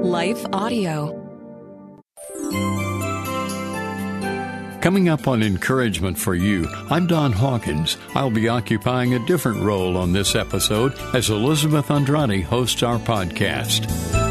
Life Audio. Coming up on Encouragement for You, I'm Don Hawkins. I'll be occupying a different role on this episode as Elizabeth Andrade hosts our podcast.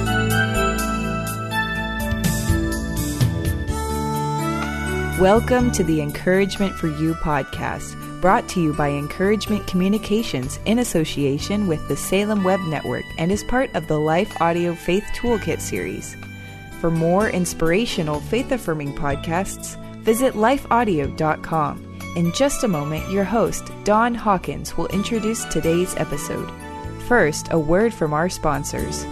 Welcome to the Encouragement for You podcast, brought to you by Encouragement Communications in association with the Salem Web Network and is part of the Life Audio Faith Toolkit series. For more inspirational, faith-affirming podcasts, visit lifeaudio.com. In just a moment, your host, Don Hawkins, will introduce today's episode. First, a word from our sponsors.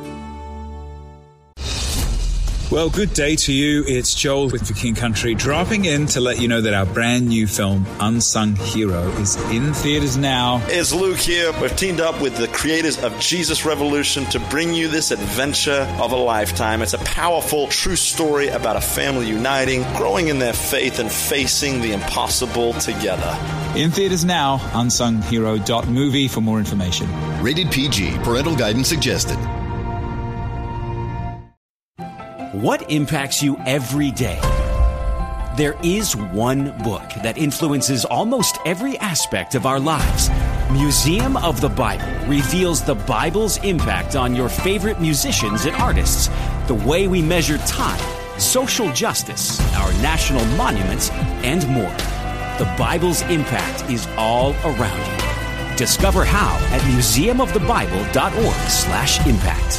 Well, good day to you. It's Joel with The King Country, dropping in to let you know that our brand new film, Unsung Hero, is in theaters now. It's Luke here. We've teamed up with the creators of Jesus Revolution to bring you this adventure of a lifetime. It's a powerful, true story about a family uniting, growing in their faith, and facing the impossible together. In theaters now, unsunghero.movie for more information. Rated PG. Parental guidance suggested. What impacts you every day? There is one book that influences almost every aspect of our lives. Museum of the Bible reveals the Bible's impact on your favorite musicians and artists, the way we measure time, social justice, our national monuments, and more. The Bible's impact is all around you. Discover how at museumofthebible.org/impact.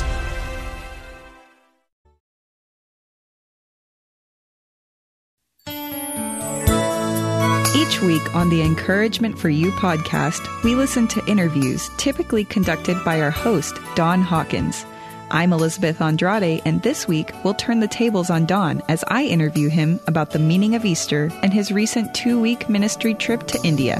Each week on the Encouragement for You podcast, we listen to interviews typically conducted by our host, Don Hawkins. I'm Elizabeth Andrade, and this week we'll turn the tables on Don as I interview him about the meaning of Easter and his recent 2-week ministry trip to India.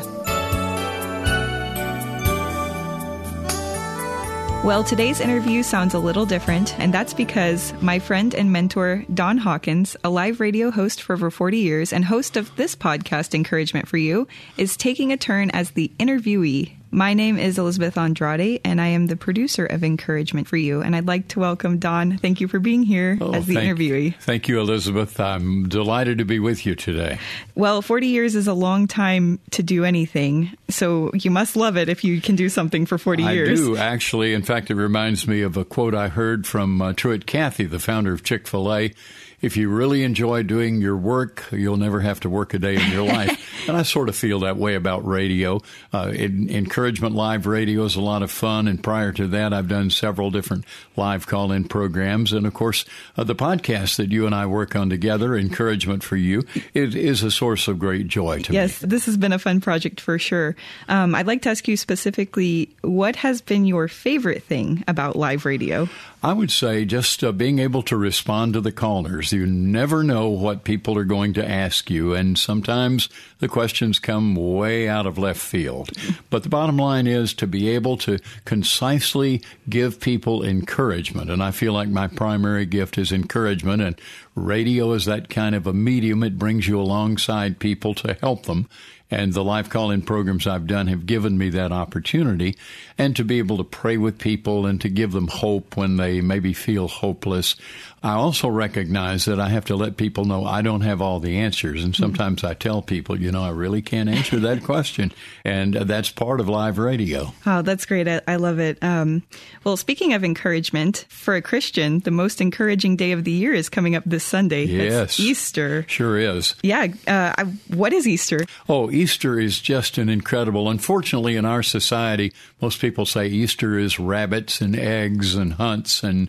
Well, today's interview sounds a little different, and that's because my friend and mentor, Don Hawkins, a live radio host for over 40 years and host of this podcast, Encouragement for You, is taking a turn as the interviewee. My name is Elizabeth Andrade, and I am the producer of Encouragement for You, and I'd like to welcome Don. Thank you for being here as the interviewee. Thank you, Elizabeth. I'm delighted to be with you today. Well, 40 years is a long time to do anything, so you must love it if you can do something for 40 years. I do, actually. In fact, it reminds me of a quote I heard from Truett Cathy, the founder of Chick-fil-A. If you really enjoy doing your work, you'll never have to work a day in your life. And I sort of feel that way about radio. Encouragement Live Radio is a lot of fun. And prior to that, I've done several different live call-in programs. And, of course, the podcast that you and I work on together, Encouragement for You, it is a source of great joy to me. Yes, this has been a fun project for sure. I'd like to ask you specifically, what has been your favorite thing about live radio? I would say just being able to respond to the callers. You never know what people are going to ask you, and sometimes the questions come way out of left field. But the bottom line is to be able to concisely give people encouragement, and I feel like my primary gift is encouragement, and radio is that kind of a medium. It brings you alongside people to help them. And the live call-in programs I've done have given me that opportunity, and to be able to pray with people and to give them hope when they maybe feel hopeless. I also recognize that I have to let people know I don't have all the answers. And sometimes I tell people, I really can't answer that question. And that's part of live radio. Oh, that's great. I love it. Well, speaking of encouragement, for a Christian, the most encouraging day of the year is coming up this Sunday. Yes. That's Easter. Sure is. Yeah. What is Easter? Oh, Easter is just an incredible. Unfortunately, in our society, most people say Easter is rabbits and eggs and hunts and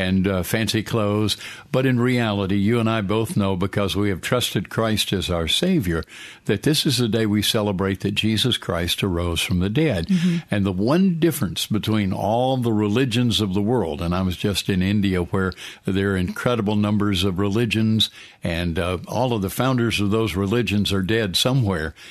fancy clothes. But in reality, you and I both know, because we have trusted Christ as our Savior, that this is the day we celebrate that Jesus Christ arose from the dead. Mm-hmm. And the one difference between all the religions of the world, and I was just in India where there are incredible numbers of religions, and all of the founders of those religions are dead somewhere.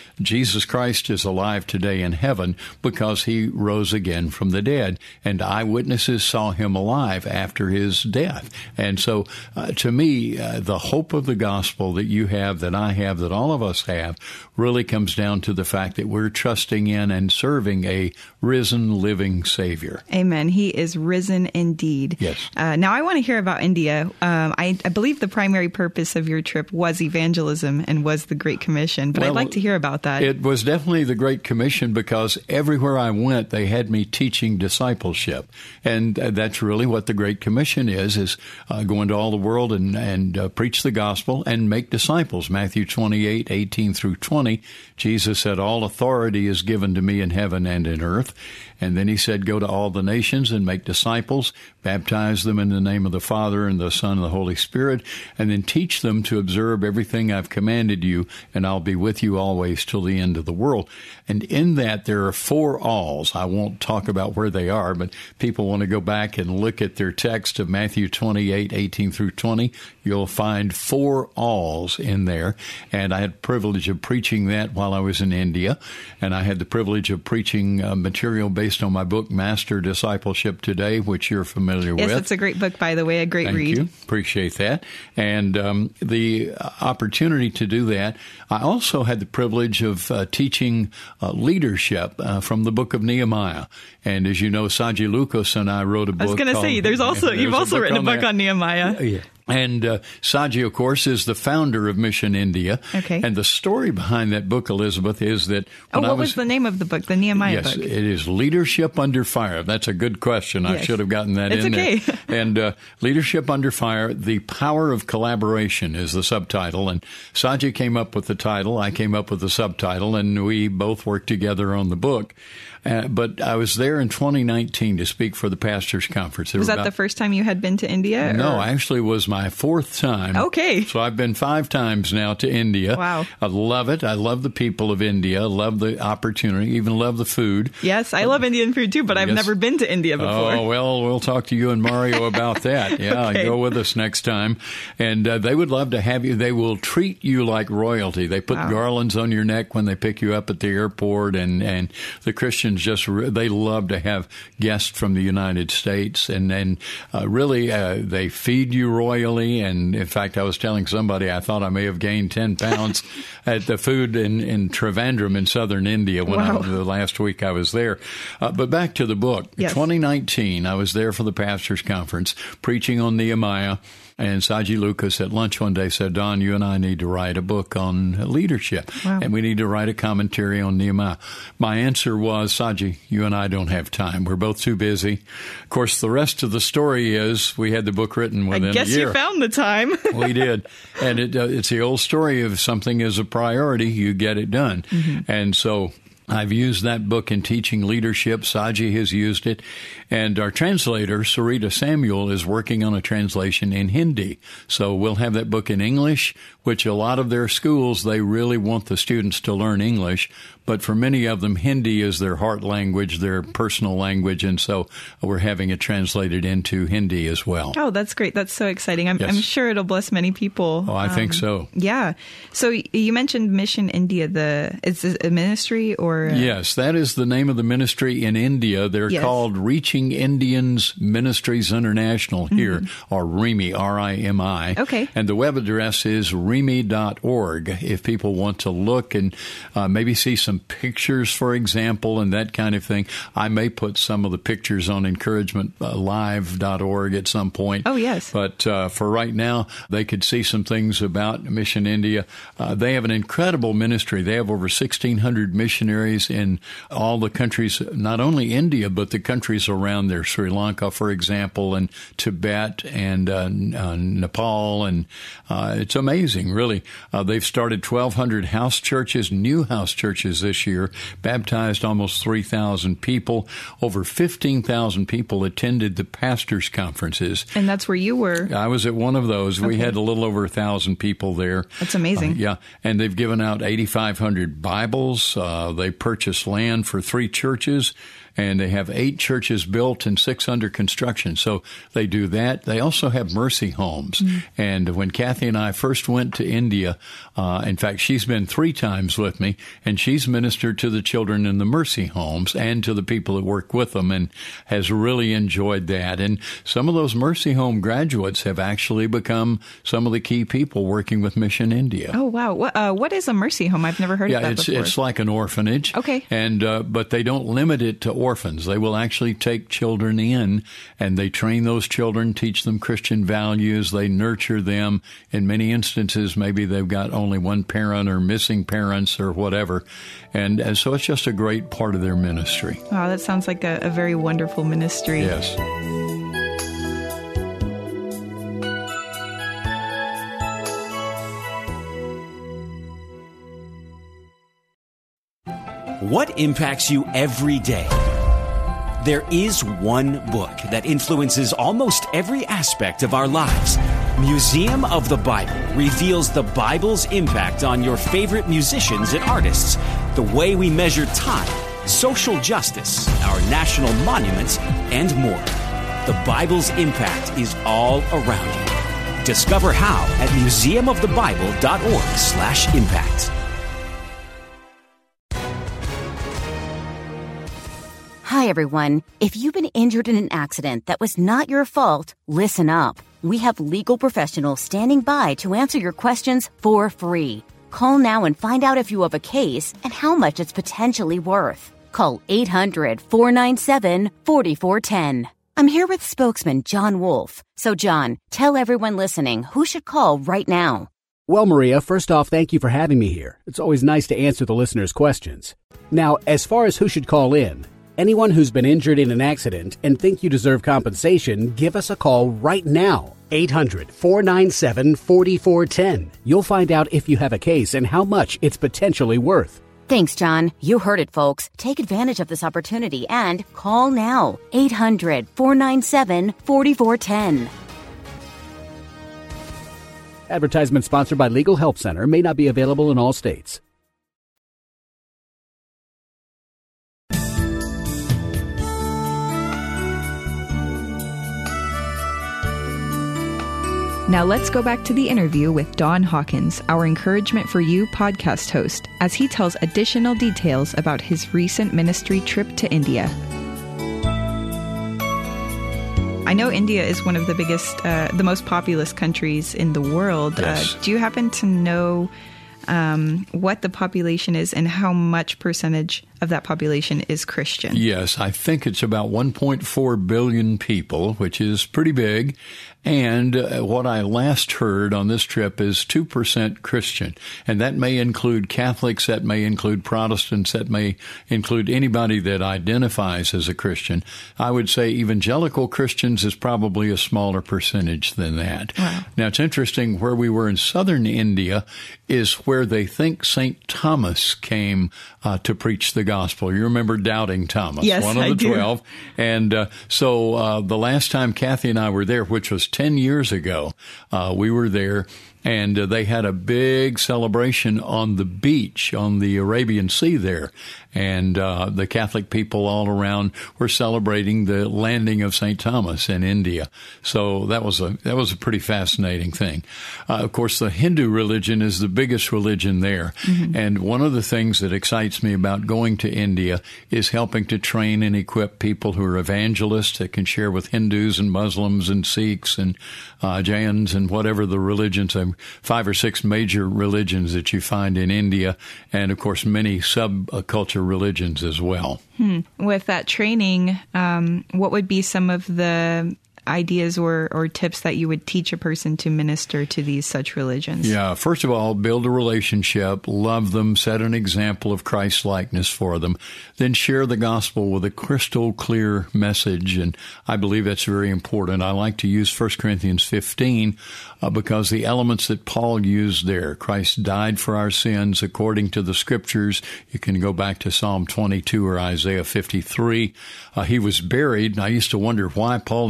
Jesus Christ is alive today in heaven because he rose again from the dead, and eyewitnesses saw him alive after his death. And so, to me, the hope of the gospel that you have, that I have, that all of us have, really comes down to the fact that we're trusting in and serving a risen, living Savior. Amen. He is risen indeed. Yes. Now, I want to hear about India. I believe the primary purpose of your trip was evangelism and was the Great Commission, but I'd like to hear about that. It was definitely the Great Commission because everywhere I went, they had me teaching discipleship. And that's really what the Great Commission is go into all the world and preach the gospel and make disciples. Matthew 28:18 through 20, Jesus said, all authority is given to me in heaven and in earth. And then he said, go to all the nations and make disciples, baptize them in the name of the Father and the Son and the Holy Spirit, and then teach them to observe everything I've commanded you, and I'll be with you always till the end of the world. And in that, there are 4 alls. I won't talk about where they are, but people want to go back and look at their text of Matthew 28:18 through 20. You'll find 4 alls in there. And I had the privilege of preaching that while I was in India. And I had the privilege of preaching material based on my book, Master Discipleship Today, which you're familiar with. Yes, it's a great book, by the way, a great read. Thank you. Appreciate that. And the opportunity to do that. I also had the privilege of teaching leadership from the book of Nehemiah. And as you know, Saji Lucas and I wrote a book. I was going to say, you've also written a book on Nehemiah. Yeah. And Saji, of course, is the founder of Mission India. Okay. And the story behind that book, Elizabeth, is that what was the name of the book, the Nehemiah book? Yes, it is Leadership Under Fire. That's a good question. Yes. I should have gotten that in there. It's okay. And Leadership Under Fire, The Power of Collaboration is the subtitle. And Saji came up with the title. I came up with the subtitle, and we both worked together on the book. But I was there in 2019 to speak for the Pastors Conference. Was that the first time you had been to India? No, actually it was my 4th time. Okay. So I've been 5 times now to India. Wow. I love it. I love the people of India. I love the opportunity. Even love the food. Yes, I love Indian food too, but I've never been to India before. Oh, well, we'll talk to you and Mario about that. Yeah, Okay. Go with us next time. And they would love to have you. They will treat you like royalty. They put garlands on your neck when they pick you up at the airport, and the Christians they love to have guests from the United States, and really they feed you royally. And in fact, I was telling somebody I thought I may have gained 10 pounds at the food in Trivandrum in southern India the last week I was there. But back to the book. Yes. 2019, I was there for the Pastors Conference preaching on Nehemiah. And Saji Lucas at lunch one day said, Don, you and I need to write a book on leadership. Wow. And we need to write a commentary on Nehemiah. My answer was, Saji, you and I don't have time. We're both too busy. Of course, the rest of the story is we had the book written within a year. I guess you found the time. We did. And it's the old story of something is a priority, you get it done. Mm-hmm. And so I've used that book in teaching leadership. Saji has used it. And our translator, Sarita Samuel, is working on a translation in Hindi. So we'll have that book in English, which a lot of their schools, they really want the students to learn English. But for many of them, Hindi is their heart language, their personal language. And so we're having it translated into Hindi as well. Oh, that's great. That's so exciting. I'm sure it'll bless many people. Oh, I think so. Yeah. So you mentioned Mission India. Is it a ministry or? Yes, that is the name of the ministry in India. They're called Reaching Indians Ministries International here, or RIMI, R-I-M-I. Okay. And the web address is rimi.org if people want to look and maybe see some pictures, for example, and that kind of thing. I may put some of the pictures on encouragementlive.org at some point. Oh, yes. But for right now, they could see some things about Mission India. They have an incredible ministry. They have over 1,600 missionaries in all the countries, not only India, but the countries around there, Sri Lanka, for example, and Tibet and Nepal. And it's amazing, really. They've started 1,200 house churches, new house churches this year, baptized almost 3,000 people. Over 15,000 people attended the pastors' conferences. And that's where you were. I was at one of those. Okay. We had a little over 1,000 people there. That's amazing. Yeah, and they've given out 8,500 Bibles. They purchased land for 3 churches. and they have 8 churches built and 6 under construction. So they do that. They also have mercy homes. And when Kathy and I first went to India, in fact, she's been 3 times with me, and she's ministered to the children in the mercy homes and to the people that work with them, and has really enjoyed that. And some of those mercy home graduates have actually become some of the key people working with Mission India. Oh, wow. What is a mercy home? I've never heard of that before. It's like an orphanage. Okay. And but they don't limit it to orphans. They will actually take children in, and they train those children, teach them Christian values. They nurture them. In many instances, maybe they've got only one parent or missing parents or whatever. And so it's just a great part of their ministry. Wow, that sounds like a very wonderful ministry. Yes. What impacts you every day? There is one book that influences almost every aspect of our lives. Museum of the Bible reveals the Bible's impact on your favorite musicians and artists, the way we measure time, social justice, our national monuments, and more. The Bible's impact is all around you. Discover how at museumofthebible.org/impact. Hi, everyone. If you've been injured in an accident that was not your fault, listen up. We have legal professionals standing by to answer your questions for free. Call now and find out if you have a case and how much it's potentially worth. Call 800-497-4410. I'm here with spokesman John Wolf. So, John, tell everyone listening who should call right now. Well, Maria, first off, thank you for having me here. It's always nice to answer the listeners' questions. Now, as far as who should call in, anyone who's been injured in an accident and think you deserve compensation, give us a call right now. 800-497-4410. You'll find out if you have a case and how much it's potentially worth. Thanks, John. You heard it, folks. Take advantage of this opportunity and call now. 800-497-4410. Advertisement sponsored by Legal Help Center. May not be available in all states. Now let's go back to the interview with Don Hawkins, our Encouragement for You podcast host, as he tells additional details about his recent ministry trip to India. I know India is one of the biggest, the most populous countries in the world. Yes. Do you happen to know what the population is and how much percentage of that population is Christian? Yes, I think it's about 1.4 billion people, which is pretty big. And what I last heard on this trip is 2% Christian. And that may include Catholics, that may include Protestants, that may include anybody that identifies as a Christian. I would say evangelical Christians is probably a smaller percentage than that. Wow. Now, it's interesting, where we were in southern India is where they think St. Thomas came to preach the gospel. You remember Doubting Thomas, yes, one of the 12. Do. And so the last time Kathy and I were there, which was 10 years ago, we were there, and they had a big celebration on the beach on the Arabian Sea there. And the Catholic people all around were celebrating the landing of St. Thomas in India. So that was a pretty fascinating thing. Of course, the Hindu religion is the biggest religion there. Mm-hmm. And one of the things that excites me about going to India is helping to train and equip people who are evangelists that can share with Hindus and Muslims and Sikhs and Jains and whatever the religions, 5 or 6 major religions that you find in India, and of course many subculture religions as well. With that training, what would be some of the ideas or tips that you would teach a person to minister to these such religions? Yeah, first of all, build a relationship, love them, set an example of Christ-likeness for them, then share the gospel with a crystal clear message, and I believe that's very important. I like to use 1 Corinthians 15 because the elements that Paul used there, Christ died for our sins according to the Scriptures. You can go back to Psalm 22 or Isaiah 53. He was buried, and I used to wonder why Paul included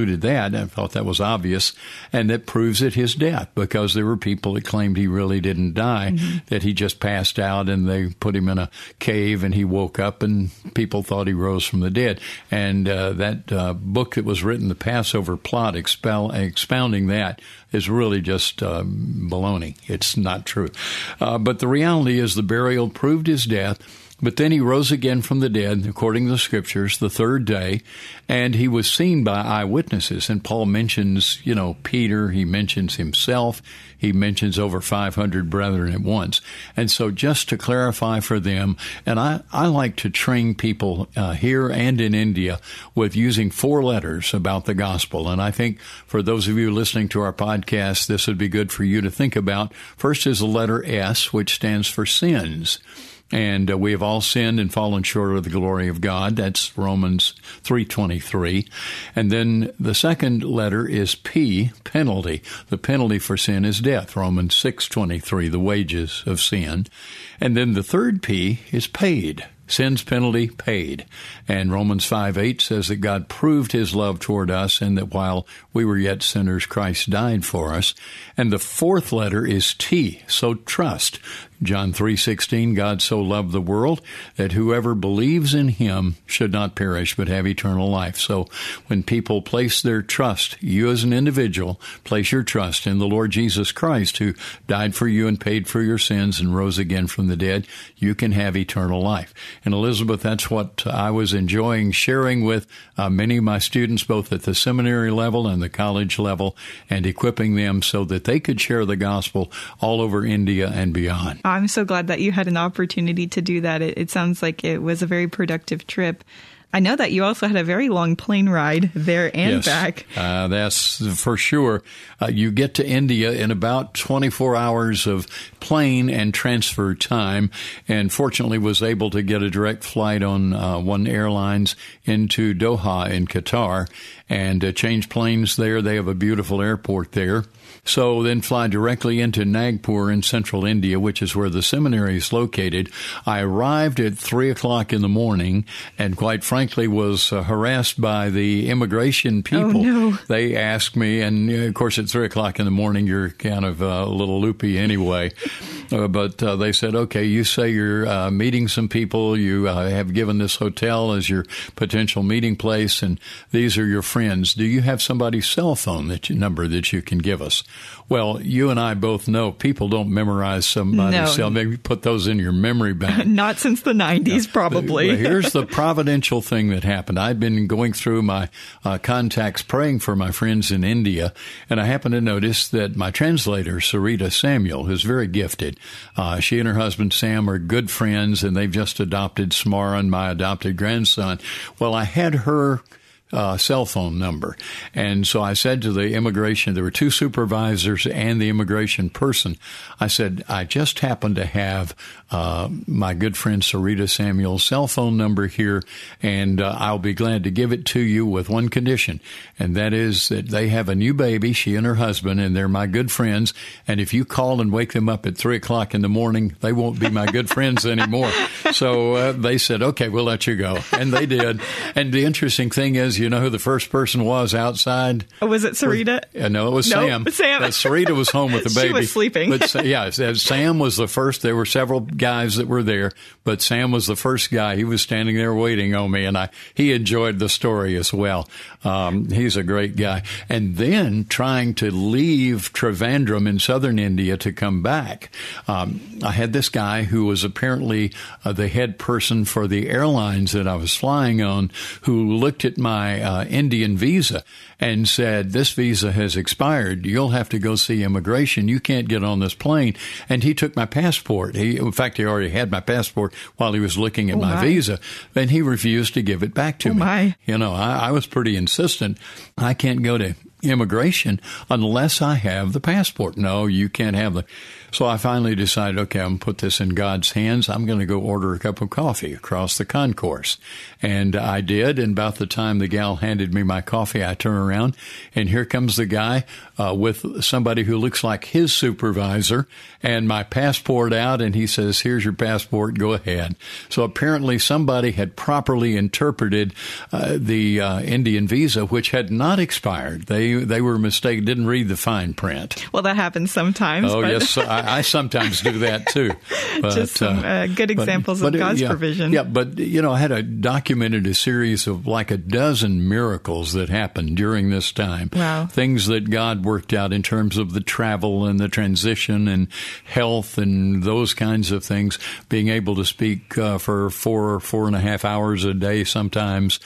concluded that. I thought that was obvious, and that proves it his death, because there were people that claimed he really didn't die, that he just passed out and they put him in a cave and he woke up and people thought he rose from the dead. And that book that was written, The Passover Plot, expounding that, is really just baloney. It's not true. But the reality is the burial proved his death. But then he rose again from the dead, according to the Scriptures, the third day, and he was seen by eyewitnesses. And Paul mentions, Peter, he mentions himself, he mentions over 500 brethren at once. And so just to clarify for them, and I like to train people here and in India with using 4 letters about the gospel. And I think for those of you listening to our podcast, this would be good for you to think about. First is the letter S, which stands for sins. And we have all sinned and fallen short of the glory of God. That's Romans 3:23. And then the second letter is P, penalty. The penalty for sin is death, Romans 6:23, the wages of sin. And then the third P is paid. Sin's penalty paid. And Romans 5:8 says that God proved his love toward us, and that while we were yet sinners, Christ died for us. And the fourth letter is T, so trust. John 3:16, God so loved the world that whoever believes in him should not perish but have eternal life. So when people place their trust, you as an individual, place your trust in the Lord Jesus Christ, who died for you and paid for your sins and rose again from the dead, you can have eternal life. And Elizabeth, that's what I was enjoying sharing with many of my students, both at the seminary level and the college level, and equipping them so that they could share the gospel all over India and beyond. I'm so glad that you had an opportunity to do that. It sounds like it was a very productive trip. I know that you also had a very long plane ride there and back. That's for sure. You get to India in about 24 hours of plane and transfer time, and fortunately was able to get a direct flight on one airlines into Doha in Qatar and change planes there. They have a beautiful airport there. So then fly directly into Nagpur in central India, which is where the seminary is located. I arrived at 3 o'clock in the morning and quite frankly was harassed by the immigration people. Oh, no. They asked me, and of course at 3 o'clock in the morning you're kind of a little loopy anyway. But they said, okay, you say you're meeting some people. You have given this hotel as your potential meeting place, and these are your friends. Do you have somebody's cell phone number that you can give us? Well, you and I both know people don't memorize somebody's cell. Maybe put those in your memory bank. Not since the 90s, probably. Well, here's the providential thing that happened. I'd been going through my contacts, praying for my friends in India, and I happened to notice that my translator, Sarita Samuel, who's very gifted, she and her husband Sam are good friends, and they've just adopted Smaran, my adopted grandson. Well, I had her cell phone number. And so I said to the immigration, there were 2 supervisors and the immigration person, I said, I just happen to have my good friend Sarita Samuel's cell phone number here, and I'll be glad to give it to you with one condition, and that is that they have a new baby, she and her husband, and they're my good friends, and if you call and wake them up at 3 o'clock in the morning, they won't be my good friends anymore. So they said, okay, we'll let you go. And they did. And the interesting thing is, you know who the first person was outside? Was it Sarita? No, it was Sam. Sam. Sarita was home with the baby. She was sleeping. But Sam was the first. There were several guys that were there, but Sam was the first guy. He was standing there waiting on me, and he enjoyed the story as well. He's a great guy. And then trying to leave Trivandrum in southern India to come back, I had this guy who was apparently the head person for the airlines that I was flying on, who looked at my Indian visa and said, this visa has expired. You'll have to go see immigration. You can't get on this plane. And he took my passport. In fact, he already had my passport while he was looking at my visa. And he refused to give it back to me. My. You know, I was pretty insistent. I can't go to immigration unless I have the passport. No, you can't have the. So I finally decided, okay, I'm going to put this in God's hands. I'm going to go order a cup of coffee across the concourse. And I did. And about the time the gal handed me my coffee, I turn around and here comes the guy with somebody who looks like his supervisor and my passport out. And he says, here's your passport. Go ahead. So apparently somebody had properly interpreted the Indian visa, which had not expired. They were mistaken, didn't read the fine print. Well, that happens sometimes. Oh, yes. I sometimes do that, too. But, just some good examples of God's provision. Yeah, but, I had documented a series of like a dozen miracles that happened during this time. Wow. Things that God worked out in terms of the travel and the transition and health and those kinds of things. Being able to speak for 4.5 hours a day sometimes,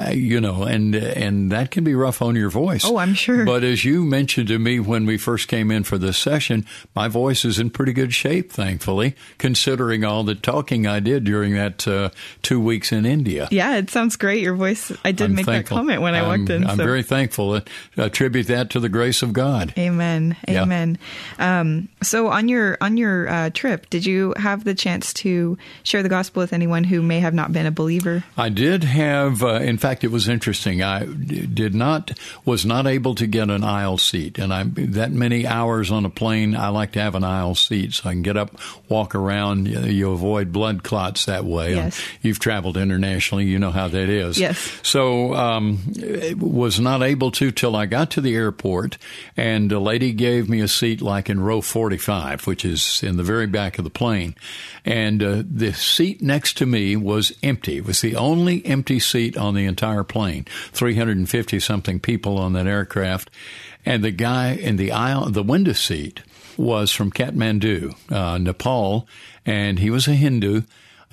and that can be rough on your voice. Oh, I'm sure. But as you mentioned to me when we first came in for this session, my voice is in pretty good shape, thankfully, considering all the talking I did during that 2 weeks in India. Yeah, it sounds great. Your voice, I did make that comment when I walked in. I'm very thankful. Attribute that to the grace of God. Amen. Yeah. Amen. So on your trip, did you have the chance to share the gospel with anyone who may have not been a believer? I did have, in fact, it was interesting. I was not able to get an aisle seat. And that many hours on a plane, I like to have an aisle seat so I can get up, walk around. You avoid blood clots that way. Yes. You've traveled internationally. You know how that is. Yes. So was not able to till I got to the airport, and a lady gave me a seat like in row 45, which is in the very back of the plane. And the seat next to me was empty. It was the only empty seat on the entire plane. 350-something people on that aircraft. And the guy in the aisle, the window seat, was from Kathmandu, Nepal, and he was a Hindu.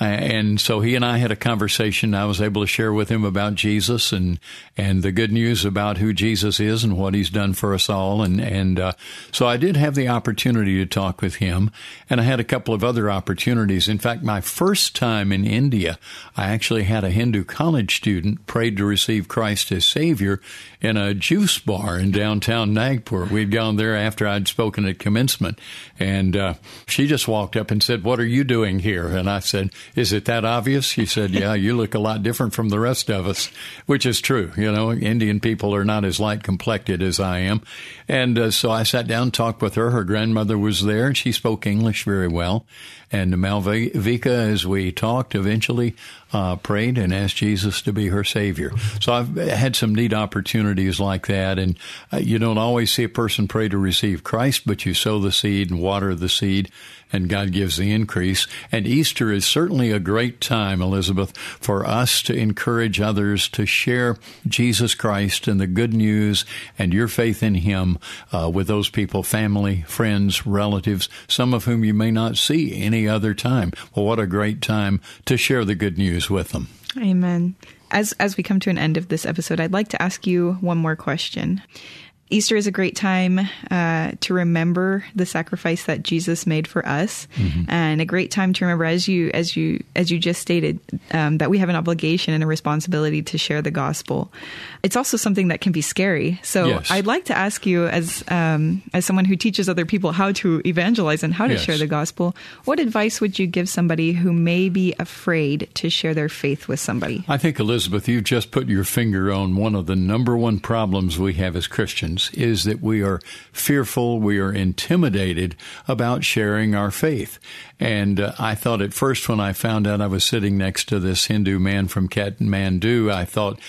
And so he and I had a conversation. I was able to share with him about Jesus and the good news about who Jesus is and what he's done for us all. And so I did have the opportunity to talk with him. And I had a couple of other opportunities. In fact, my first time in India, I actually had a Hindu college student prayed to receive Christ as Savior in a juice bar in downtown Nagpur. We'd gone there after I'd spoken at commencement. And she just walked up and said, "What are you doing here?" And I said, "Is it that obvious?" She said, "Yeah, you look a lot different from the rest of us," which is true. Indian people are not as light complected as I am. And so I sat down and talked with her. Her grandmother was there, and she spoke English very well. And Malvika, as we talked, eventually prayed and asked Jesus to be her Savior. So I've had some neat opportunities like that. And you don't always see a person pray to receive Christ, but you sow the seed and water the seed, and God gives the increase. And Easter is certainly a great time, Elizabeth, for us to encourage others to share Jesus Christ and the good news and your faith in Him with those people, family, friends, relatives, some of whom you may not see any other time. Well, what a great time to share the good news with them. Amen. As we come to an end of this episode, I'd like to ask you one more question. Easter is a great time to remember the sacrifice that Jesus made for us, and a great time to remember, as you just stated, that we have an obligation and a responsibility to share the gospel. It's also something that can be scary. So yes. I'd like to ask you, as someone who teaches other people how to evangelize and how to yes. share the gospel, what advice would you give somebody who may be afraid to share their faith with somebody? I think, Elizabeth, you've just put your finger on one of the number one problems we have as Christians, is that we are fearful, we are intimidated about sharing our faith. And I thought at first when I found out I was sitting next to this Hindu man from Kathmandu, I thought,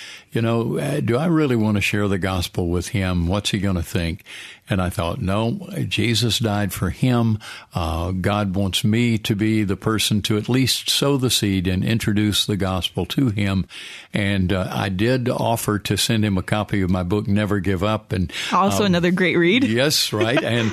do I really want to share the gospel with him? What's he going to think? And I thought, no, Jesus died for him. God wants me to be the person to at least sow the seed and introduce the gospel to him. And I did offer to send him a copy of my book, Never Give Up. And also another great read. Yes, right. And,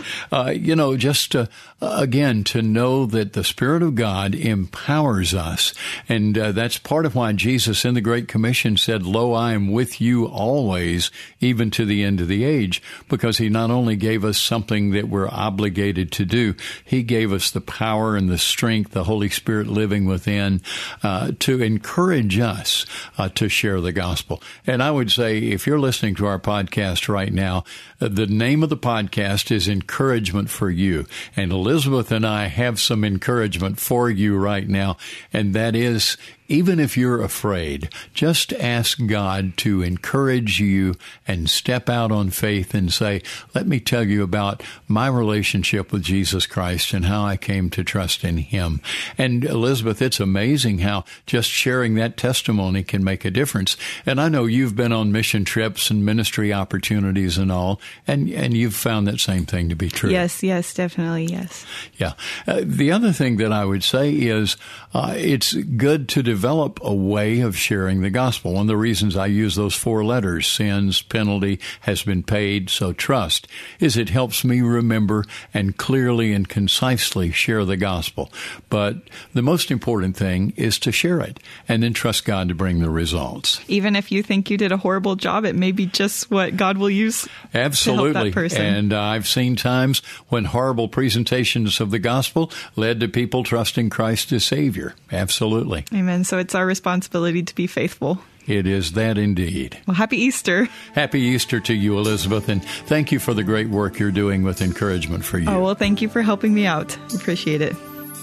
again, to know that the Spirit of God empowers us. And that's part of why Jesus in the Great Commission said, "Lo, I am with you always, even to the end of the age," because he not only gave us something that we're obligated to do, he gave us the power and the strength, the Holy Spirit living within, to encourage us to share the gospel. And I would say, if you're listening to our podcast right now, now. The name of the podcast is Encouragement for You. And Elizabeth and I have some encouragement for you right now, and that is, even if you're afraid, just ask God to encourage you and step out on faith and say, let me tell you about my relationship with Jesus Christ and how I came to trust in Him. And Elizabeth, it's amazing how just sharing that testimony can make a difference. And I know you've been on mission trips and ministry opportunities and all, and you've found that same thing to be true. Yes, definitely, yes. Yeah. The other thing that I would say is it's good to develop a way of sharing the gospel. One of the reasons I use those 4 letters, sins, penalty, has been paid, so trust, is it helps me remember and clearly and concisely share the gospel. But the most important thing is to share it and then trust God to bring the results. Even if you think you did a horrible job, it may be just what God will use Absolutely. to help that person. And I've seen times when horrible presentations of the gospel led to people trusting Christ as Savior. Absolutely. Amen. So it's our responsibility to be faithful. It is that indeed. Well, happy Easter. Happy Easter to you, Elizabeth, and thank you for the great work you're doing with Encouragement for You. Oh, well, thank you for helping me out. Appreciate it.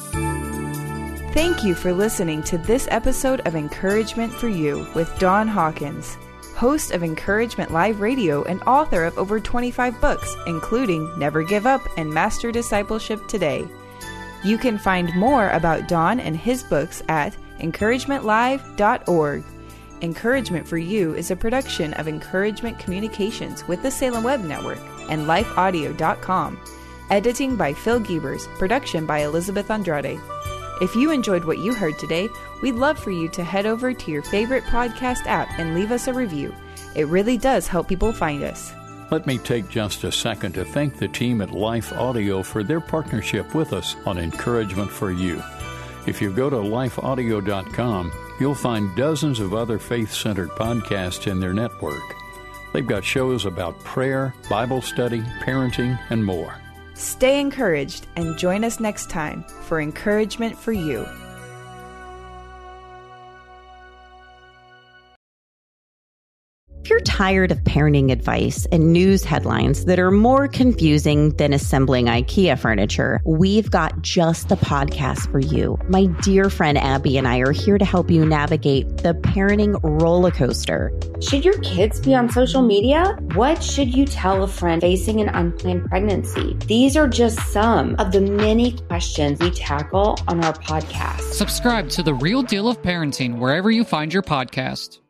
Thank you for listening to this episode of Encouragement for You with Dawn Hawkins, host of Encouragement Live Radio and author of over 25 books, including Never Give Up and Master Discipleship Today. You can find more about Dawn and his books at encouragementlive.org. Encouragement for You is a production of Encouragement Communications with the Salem Web Network and lifeaudio.com. Editing by Phil Giebers, production by Elizabeth Andrade. If you enjoyed what you heard today, we'd love for you to head over to your favorite podcast app and leave us a review. It really does help people find us. Let me take just a second to thank the team at Life Audio for their partnership with us on Encouragement for You. If you go to lifeaudio.com, you'll find dozens of other faith-centered podcasts in their network. They've got shows about prayer, Bible study, parenting, and more. Stay encouraged and join us next time for Encouragement for You. If you're tired of parenting advice and news headlines that are more confusing than assembling IKEA furniture, we've got just the podcast for you. My dear friend Abby and I are here to help you navigate the parenting roller coaster. Should your kids be on social media? What should you tell a friend facing an unplanned pregnancy? These are just some of the many questions we tackle on our podcast. Subscribe to The Real Deal of Parenting wherever you find your podcast.